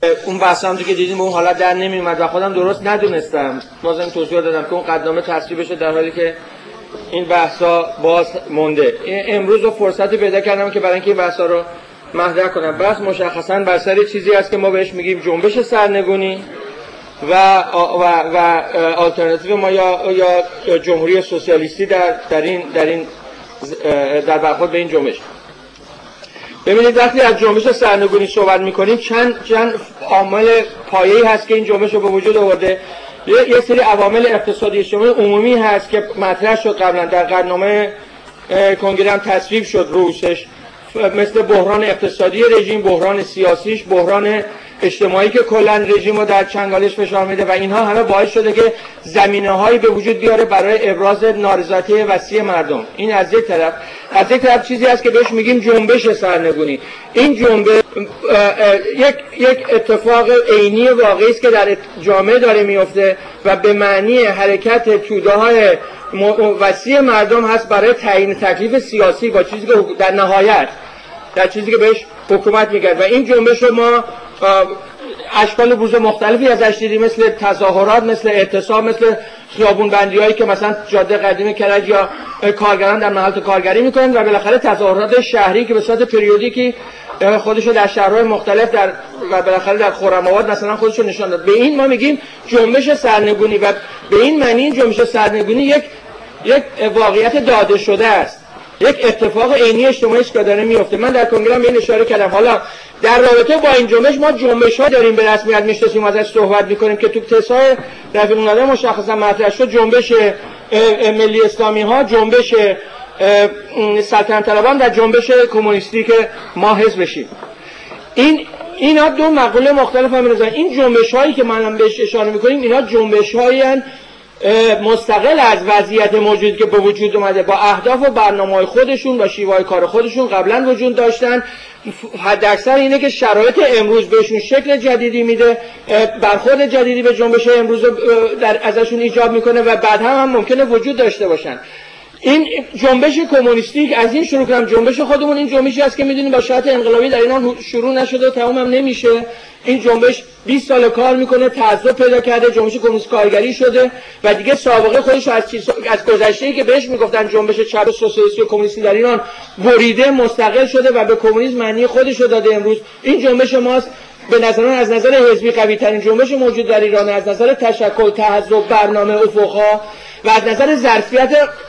اون بحث هم که دیدیم به اون حالت در نمیومد و خودم درست ندونستم. بازم توضیح دادم که اون قدنامه تصویب بشه در حالی که این بحثا باز مونده. امروز رو فرصتی پیدا کردم که برای اینکه این بحثا رو مطرح کنم. بحث مشخصاً بر سر چیزی است که ما بهش میگیم جنبش سرنگونی و آلترناتیو ما یا جمهوری سوسیالیستی در برخورد به این جنبش. ببینید وقتی از جنبش سرنگونی صحبت میکنیم چند عامل پایه‌ای هست که این جنبش رو به وجود آورده. یه سری عوامل اقتصادی اجتماعی عمومی هست که مطرح شد قبلا در قرارنامه کنگره هم تصویب شد روشش، مثل بحران اقتصادی رژیم، بحران سیاسیش، بحران اجتماعی که کلا رژیم رو در چنگالش فشار میده و اینها همه باعث شده که زمینه‌هایی به وجود بیاره برای ابراز نارضایتی وسیع مردم. این از یک طرف چیزی است که بهش میگیم جنبش سرنگونی. این جنبش یک اتفاق عینی واقعی است که در جامعه داره میفته و به معنی حرکت توده‌های وسیع مردم هست برای تعیین تکلیف سیاسی با چیزی که در نهایت در چیزی که بهش حکومت میگه. و این جنبش رو ما اشکال بروز مختلفی ازش دیدیم، مثل تظاهرات، مثل اعتصاب، مثل خیابون بندی هایی که مثلا جاده قدیم کرج یا کارگران در محل کارگری میکنن و بالاخره تظاهرات شهری که به صورت پریودیکی خودشو در شهرهای مختلف و بالاخره در خرم‌آباد مثلا خودشو نشان داد. به این ما میگیم جنبش سرنگونی و به این معنی این جنبش سرنگونی یک واقعیت داده شده است، یک اتفاق عینی اجتماعی است که داره میفته. من در کنگره هم این اشاره کردم. حالا در رابطه با این جنبش ما جنبش‌ها داریم به رسمیت میشناسیم، ازش صحبت میکنیم که تو تسای رفیق العاده مشخصا مطرح شد. جنبش ملی اسلامی ها، جنبش سلطنت طلبان و جنبش کمونیستی که ما حزب بشیم. اینا دو مقوله مختلف هم می‌ذارن. این جنبش‌هایی که ما بهش اشاره میکنیم اینا جنبش‌هایی مستقل از وضعیت موجودی که به وجود اومده، با اهداف و برنامه‌های خودشون و شیوه‌های کار خودشون قبلا وجود داشتن. حداکثر اینه که شرایط امروز بهشون شکل جدیدی میده، برخورد جدیدی به جنبش امروز ازشون ایجاب میکنه و بعد هم ممکنه وجود داشته باشن. این جنبش کمونیستی از این شروع کنم، جنبش خودمون این جنبشی است که میدونیم با شرایط انقلابی در ایران شروع نشده و تمام هم نمیشه. این جنبش 20 سال کار میکنه، تعذب پیدا کرده، جنبش کمونیست کارگری شده و دیگه سابقه خودش از گذشته‌ای که بهش میگفتن جنبش چپ سوسیالیستی و کمونیستی در ایران بریده، مستقل شده و به کمونیسم معنی خودش رو داده. امروز این جنبش ماست به نظر من از نظر حزبی قوی ترین جنبش موجود در ایران، از نظر تشکل، تحزب، برنامه، افق‌ها و از نظر ظرفیت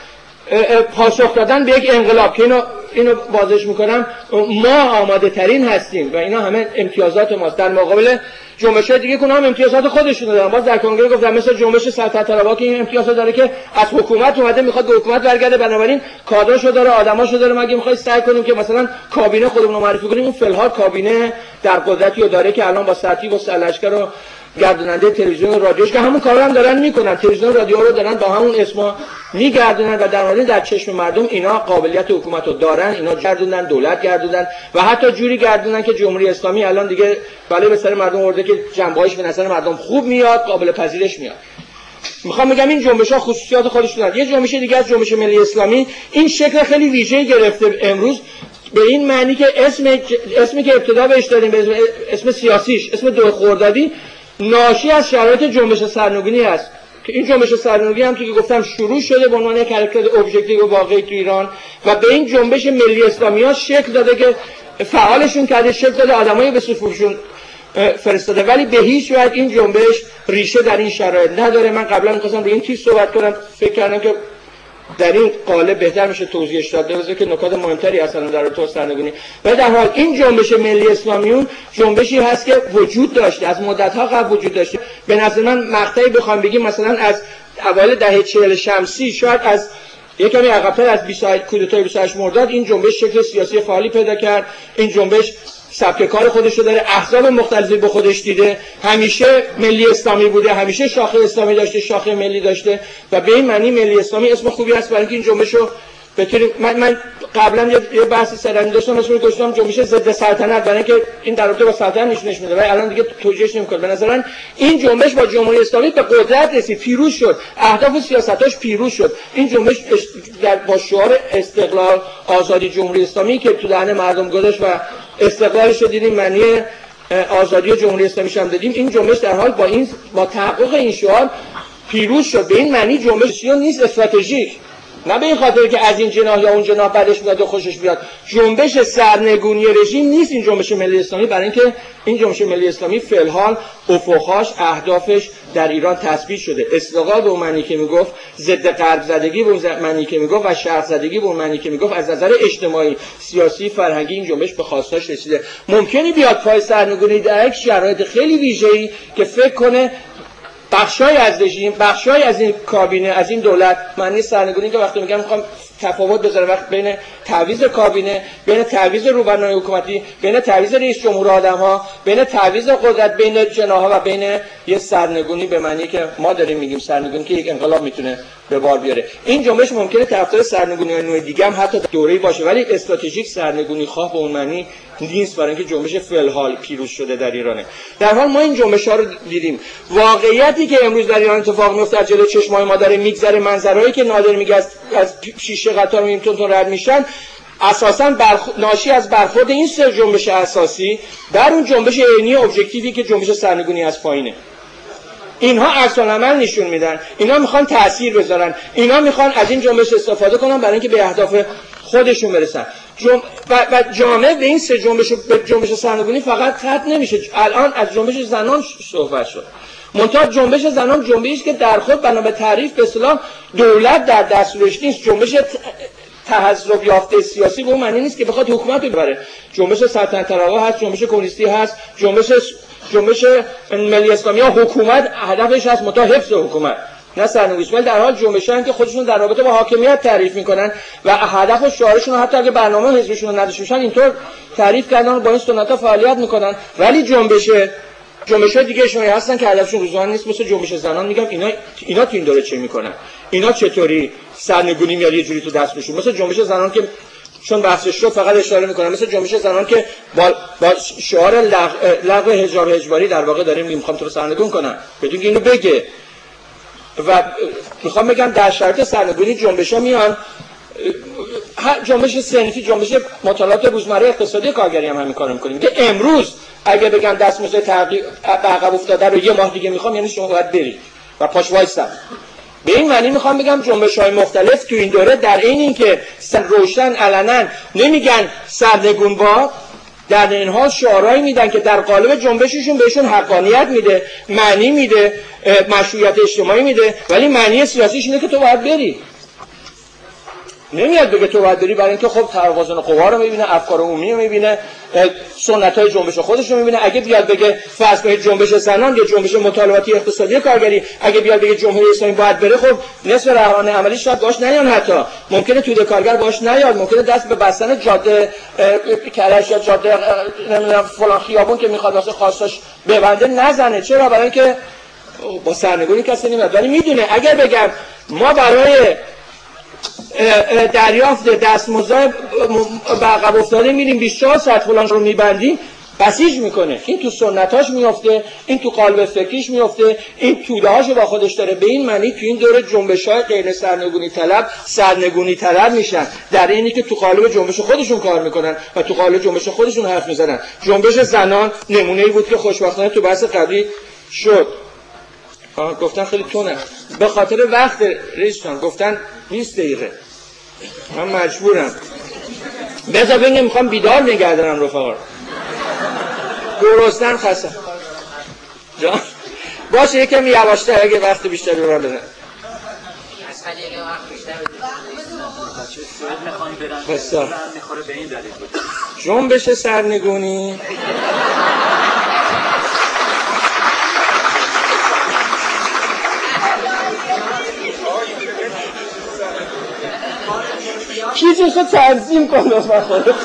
پاسخ دادن به یک انقلاب که اینو بازش میکنم ما آماده ترین هستیم و اینا همه امتیازات ماست در مقابل جنبش‌های دیگه که هم امتیازات خودشون دارن. باز در کنگره گفتم مثل جنبش سلطنت طلبها که این امتیازات داره که از حکومت اومده میخواد به حکومت برگرده، بنابراین کادرشو داره، آدماشو داره. مگه میخوای سعی کنیم که مثلا کابینه خودمون رو معرفی کنیم؟ اون فلها کابینه در قدرتی رو داره که الان با سرتیپ و لشکر و گرداننده تلویزیون و رادیوش که همون کارا هم دارن میکنن، تلویزیون رادیو رو دارن با همون اسما میگردونن و در حالی در چشم مردم اینا قابلیت حکومت رو دارن. اینا گردوندن، دولت گردوندن و حتی جوری گردوندن که جمهوری اسلامی الان دیگه بله به سر مردم آورده که جنبه‌هاش به نظر مردم خوب میاد، قابل پذیرش میاد. میخوام بگم این جنبش‌ها خصوصیات خودشون دارن. یه جنبش دیگه از جنبش ملی اسلامی این شکل خیلی ویژه‌ای گرفته امروز، به این معنی که اسمی که ابتدا بهش دادیم به اسم سیاسیش، اسم دو خردادی، ناشی از شرایط جنبش سرنگونی است که این جنبش سرنگونی هم که گفتم شروع شده به عنوان یک حرکت ابژکتیو و واقعی تو ایران و به این جنبش ملی اسلامی ها شکل داده که فعالشون کرده، شکل داده، آدمایی به صفوفشون فرستاده، ولی به هیچ وجه این جنبش ریشه در این شرایط نداره. من قبلا می‌خواستم به این چیز صحبت کنم، فکر کردم که در این قالب بهتر میشه توضیحش داد، بذار که نکات مهمتری هستن در تو سرنگونی. و در حال این جنبش ملی اسلامیون جنبشی هست که وجود داشته، از مدت‌ها قبل وجود داشته. به نظر من مقطعی بخوام بگیم مثلا از اوایل دهه 40 شمسی، شاید از یک کمی عقب‌تر از کودتای 28 مرداد، این جنبش شکل سیاسی فعالی پیدا کرد. این جنبش سبک کار خودش رو داره، احزاب مختلفی به خودش دیده، همیشه ملی اسلامی بوده، همیشه شاخه اسلامی داشته، شاخه ملی داشته و به این معنی ملی اسلامی اسم خوبی هست برای اینکه این جنبش رو بتونیم. من قبلا یه بحث سرنگی داشتم، اسمش گذاشتم جنبش ضد سلطنت، برای اینکه این در رابطه با سلطنت نشونش میده ولی الان دیگه توجیهش نمیکنه. به نظر من این جنبش با جمهوری اسلامی به قدرت رسید، پیروز شد، اهداف و سیاستاش پیروز شد. این جنبش با شعار استقلال، آزادی، جمهوری اسلامی که تو دهن مردم گذاشت و استقلالش رو دیدیم معنی آزادی و جمهوری اسلامی هم دادیم، این جنبش در حال با تحقق این شعار پیروز شد. به این معنی جنبش نیست استراتژیک، نه به این خاطر که از این جناح یا اون جناح بدش بیاد و خوشش بیاد. جنبش سرنگونی رژیم نیست این جنبش ملی اسلامی، برای اینکه این جنبش ملی اسلامی فی الحال افق‌هاش، اهدافش در ایران تثبیت شده. استقلال به اون معنی که میگفت، ضد غرب زدگی به اون معنی که میگفت و شرق زدگی به اون معنی که میگفت، از نظر اجتماعی، سیاسی، فرهنگی این جنبش به خواستاش رسیده. ممکنه بیاد پای سرنگونی در یک شرایط خیلی ویژه‌ای که فکر کنه بخشای از رژیم، بخشای از این کابینه، از این دولت، معنی سرنگونی که وقتی میگم میخوام تفاوت بذارم وقت بین تعویض کابینه، بین تعویض روبنای حکومتی، بین تعویض رئیس جمهور آدم‌ها، بین تعویض قدرت بین جناح‌ها و بین یه سرنگونی به معنی که ما داریم میگیم سرنگونی که یک انقلاب میتونه به بار بیاره. این جنبش ممکنه طرفدار سرنگونی نوع دیگه هم حتی دوره‌ای باشه، ولی استراتژیک سرنگونی خواه به اون معنی نیست، برای اینکه جنبش فی الحال پیروز شده در ایرانه. در حال ما این جنبش‌ها رو دیدیم. واقعیتی که امروز در ایران اتفاق میفته از جلوی چشم‌های ما داره میگذره، منظرهایی که نادر میگه از شیشه قطار میبینیم تون رد میشن، اساساً ناشی از برخورد این سه جنبش اساسی در اون جنبش عینی ابژکتیوی که جنبش سرنگونی از پایینه. اینها عکس‌العمل نشون میدن، اینا میخوان تأثیر بذارن، اینا میخوان از این جنبش استفاده کنن برای اینکه به اهداف خودشون برسن. و جامعه به این سه جنبش سرنگونی فقط ختم نمیشه. الان از جنبش زنان صحبت شد. منتها جنبش زنان جنبشی است که در خود بنا به تعریف به اصطلاح دولت در دستورش نیست. جنبش تحزب یافته سیاسی به اون معنی نیست که بخواد حکومت رو ببره. جنبش سلطنت طلبها هست، جنبش کمونیستی هست، جنبش ملی اسلامی ها حکومت هدفش هست، منتها حفظ حکومت، نه سرنگونی. ولی در حال جنبش‌هایی که خودشون در رابطه با حاکمیت تعریف میکنن و هدف و شعارشون حتی اگه برنامه حزبشون رو نداشته باشن اینطور تعریف کردن و با این سنت‌ها فعالیت میکنن. ولی جنبش‌های دیگه شون هستن که هدفشون روزانه نیست، مثل جنبش زنان. میگم اینا تو این دوره چه میکنن؟ اینا چطوری سرنگونی میاد یه جوری تو دستشون؟ مثل جنبش زنان که چون بحثش شد فقط اشاره میکنم، مثل جنبش زنان که با شعار لغو حجاب اجباری در واقع داریم میخوام تو رو سرنگون کنم بدون که اینو بگه. و میخوام بگم در شرایط سرنگونی جنبش‌ها میان، جنبش صنفی، جنبش مطالعات روزمره اقتصادی کارگری هم همین کارو میکنیم که امروز اگه بگم دستمزد تحقیق به عقب افتاده رو یه ماه دیگه میخوام، یعنی شما باید برید و پاش وایسم. به این معنی میخوام بگم جنبش‌های مختلف تو این دوره در این اینکه روشن علنا نمیگن سرنگون با، در این حال شعارهایی میدن که در قالب جنبششون بهشون حقانیت میده، معنی میده، مشروعیت اجتماعی میده، ولی معنی سیاسیش اینه که تو باید بری. نمیاد بگه تو باید بری، برای اینکه خب توازن قوا رو میبینه، افکار عمومی رو میبینه، سنت‌های جنبش خودش رو میبینه. اگه بیاد بگه فرض کنید جنبش زنان یا جنبش مطالباتی اقتصادی کارگری اگه بیاد بگه جمهوری اسلامی باید بره، خب نصف رهبران عملی شاید باش نیان، حتی ممکنه توده کارگر باش نیاد، ممکنه دست به بستن جاده کرج یا جاده نمیدونم فلان خیابون که میخواد واسه خواستاش ببنده نزنه. چرا؟ برای اینکه با سرنگونی کسی نمیاد. ولی میدونه اگر بگم ما برای دریافت دستمزد به عقب افتاده میریم 24 ساعت فلان رو میبندیم، بسیج میکنه. این تو سنتاش میفته، این تو قالب فکریش میفته، این تودهاشو با خودش داره. به این معنی تو این دوره جنبش‌های غیر سرنگونی طلب میشن، در اینی که تو قالب جنبش خودشون کار میکنن و تو قالب جنبش خودشون حرف میزنن. جنبش زنان نمونه‌ای بود که خوشبختانه تو بحث قبلی شد. گفتن خیلی تونه به خاطر وقت رئیسان، گفتن 20 دقیقه، من مجبورم بذار بگم میخوام بیدار نگه دارم رفقا، گرسنه‌ام، خستم. جان باشه یکم یواشتر اگه وقت بیشتری رو بدن. بسیار جنبش سرنگونی چیزی خود تنظیم کن لطفا خودت.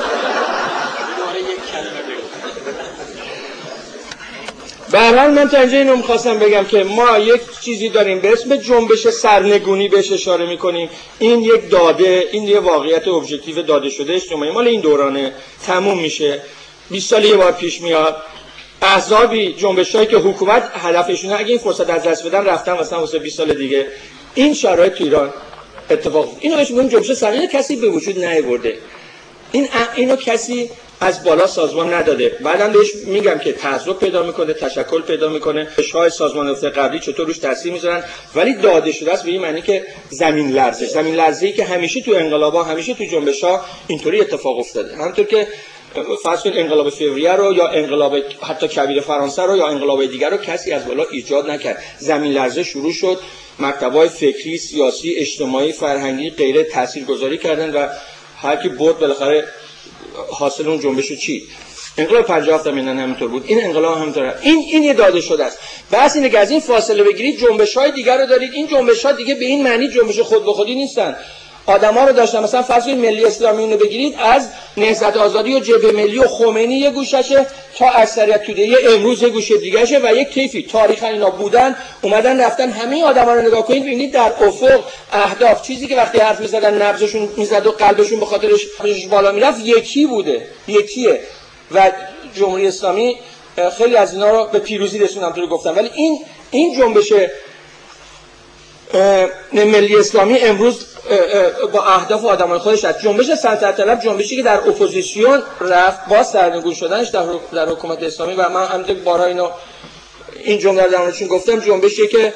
برحال من تا اینجا اینو میخواستم بگم که ما یک چیزی داریم به اسم جنبش سرنگونی بهش اشاره میکنیم. این یک داده، این یه واقعیت ابژکتیو داده شده اجتماعی مال این دورانه، تموم میشه، 20 سال یه بار پیش میاد. احزابی، جنبشایی که حکومت هدفشونه اگه این فرصت از دست بدن رفتن واسه 20 سال دیگه. این شرایط تو ایران اتفاق اینو بهش میگیم جنبش سرنگونی، کسی به وجود نیاورده. اینو کسی از بالا سازمان نداده. بعدم بهش میگم که تعذب پیدا میکنه، تشکل پیدا میکنه، شاه سازمانات قبلی چطور روش تاثیر میذارن، ولی داده شده است به این معنی که زمین لرزه‌ای که همیشه تو انقلابا، همیشه تو جنبش‌ها اینطوری اتفاق افتاده. همونطور که فرض کنید انقلاب فوریه رو یا انقلاب حتی کبیر فرانسه رو یا انقلاب دیگر رو کسی از بالا ایجاد نکرد. زمین لرزه شروع شد، مکتب‌های فکری، سیاسی، اجتماعی، فرهنگی غیره تاثیرگذاری کردن و هر کی برد بالاخره حاصل اون جنبش چی؟ انقلاب 57 هم همینطور بود، این انقلاب هم همینطوره. این یه داده شده است. بس اینه که از این فاصله بگیرید، جنبش‌های دیگر رو دارید. این جنبش‌ها دیگه به این معنی جنبش خود به خودی نیستن. آدم‌ها رو داشتن، مثلا فرض کنید ملی اسلامی رو بگیرید، از نهضت آزادی و جبهه ملی و خمینی یه گوششه تا اکثریت توده‌ای امروز یه گوشه دیگه‌شه و یک طیفی تاریخاً اینا بودن، اومدن رفتن. همه آدم‌ها رو نگاه کنید ببینید در افق اهداف، چیزی که وقتی حرف می‌زدن نبضشون می‌زد و قلبشون به خاطرش بالا میرفت یکی بوده، یکیه. و جمهوری اسلامی خیلی از اینا رو به پیروزی رسوند همونطور گفتم. ولی این جنبش ملی اسلامی امروز با اهداف آدمای خودش هست. جنبش سلطنت طلب جنبشی که در اپوزیسیون رفت با سرنگون شدنش در حکومت اسلامی و من همونطور بارها این جمله رو درمونشون گفتم، جنبشی که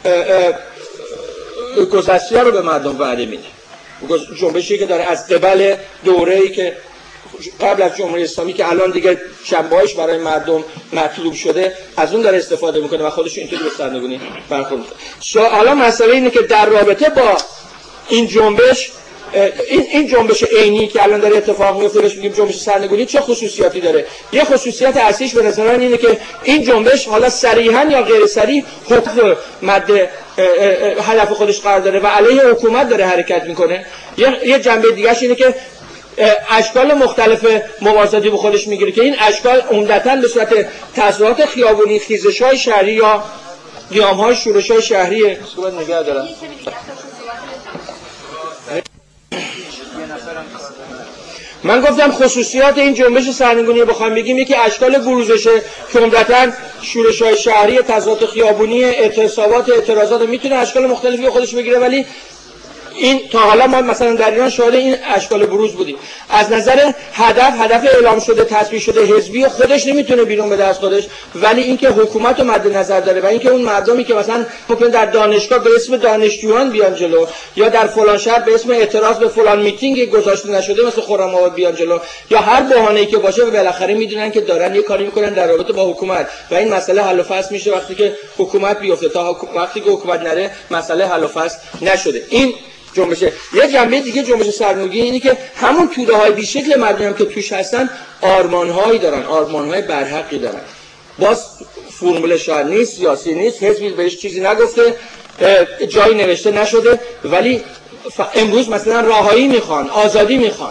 گذشته رو به مردم وعده میده، جنبشی که داره از قبل دوره‌ای که قبل از جمهوری اسلامی که الان دیگه شنبه‌هاش برای مردم مطلوب شده از اون داره استفاده میکنه و خودش اینطوری به سرنگونی برخورد میکنه. حالا مسئله اینه که در رابطه با این جنبش، این جنبش عینی که الان داره اتفاق میفته بهش میگیم جنبش سرنگونی، چه خصوصیاتی داره؟ یه خصوصیت اصلیش به نظر من اینه که این جنبش حالا صریحا یا غیر صریح حکم مد هدف خودش قرار داره و علیه حکومت داره حرکت میکنه. یه جنبه دیگه‌اش اینه که اشکال مختلف موازاتی به خودش میگیره که این اشکال عمدتاً به صورت تظاهرات خیابونی، خیزش‌های شهری یا قیام‌های شورش‌های شهریه. صحبت نگه دارم. من گفتم خصوصیات این جنبش سرنگونی رو بخوام بگیم یکی اشکال بروزشه که عمدتاً شورش‌های شهری، تظاهرات خیابونی، اعتصابات، اعتراضات میتونه اشکال مختلفی به خودش بگیره، ولی این تا حالا ما مثلا در ایران شاهد این اشکال بروز بودیم. از نظر هدف اعلام شده، تصویب شده، حزبی خودش نمیتونه بیرون بده از خودش، ولی اینکه حکومت رو مد نظر داره و اینکه اون مردمی که مثلا ممکن در دانشگاه به اسم دانشجویان بیان جلو یا در فلان شهر به اسم اعتراض به فلان میتینگ گذاشته نشده مثل خرم‌آباد بیان جلو یا هر بهانه‌ای که باشه، بالاخره میدونن که دارن یه کاری میکنن در رابطه با حکومت و این مسئله حل و فصل میشه وقتی که حکومت بیفته. تا وقتی که حکومت نره مسئله حل و فصل نشده. این جنبش. یه جنبه دیگه جنبش سرنگونی اینه که همون توده‌های بیشکل مردمی که توش هستن آرمان‌هایی دارن، آرمان‌های برحقی دارن. باز فرمول شاید نیست، سیاسی نیست، حزبی بهش چیزی نگفته، جایی نوشته نشده، ولی امروز مثلا راهایی میخوان، آزادی میخوان.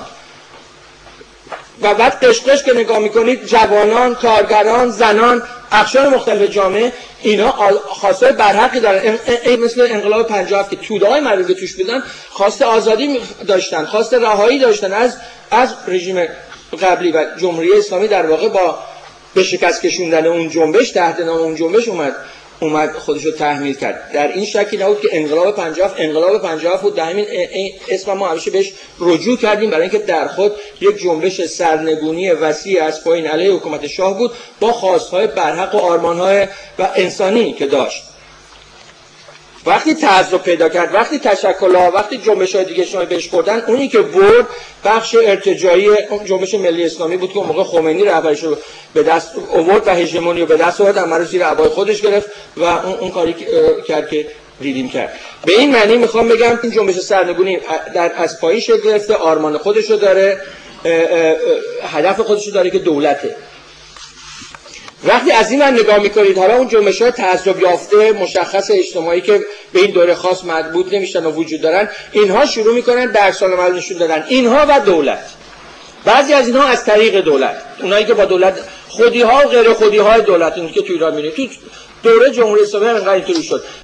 و بعد قشقش که نگاه میکنید جوانان، کارگران، زنان، اقشار مختلف جامعه اینا خواستای برحقی دارن. مثل انقلاب 57 که توده‌های مردم توش بودن خواست آزادی داشتن، خواست رهایی داشتن از رژیم قبلی و جمهوری اسلامی در واقع با به شکست کشوندن اون جنبش تحت نام اون جنبش اومد خودشو تحمیل کرد. در این شکی نبود که انقلاب 57 بود. در همین اسم ما همیشه بهش رجوع کردیم برای اینکه در خود یک جنبش سرنگونی وسیع از پایین علیه حکومت شاه بود با خواست‌های برحق و آرمان‌های و انسانی که داشت. وقتی تعذب پیدا کرد، وقتی تشکل‌ها، وقتی جنبش‌های دیگه شما بهش خوردن، اونی که برد بخش ارتجاعی جنبش ملی اسلامی بود که اون موقع خمینی رهبریش رو به دست آورد و هژمونی رو به دست آورد، اما رو زیر عبای خودش گرفت و اون کاری کرد که ریدیم کرد. به این معنی میخوام بگم این جنبش سرنگونی از پایین شکل گرفته، آرمان خودش رو داره، هدف خودش رو داره که دولته. وقتی از این من نگاه میکنید حالا اون جنبش‌های تعصب یافته مشخص اجتماعی که به این دوره خاص مربوط نمیشن و وجود دارن، اینها شروع میکنن درس‌العمل نشون دادن، اینها و دولت. بعضی از اینها از طریق دولت، اونایی که با دولت خودی‌ها و غیر خودی‌های دولت، اون که تو ایران می‌بینید تو دوره جمهوری اسلامی هم اینطوری شد.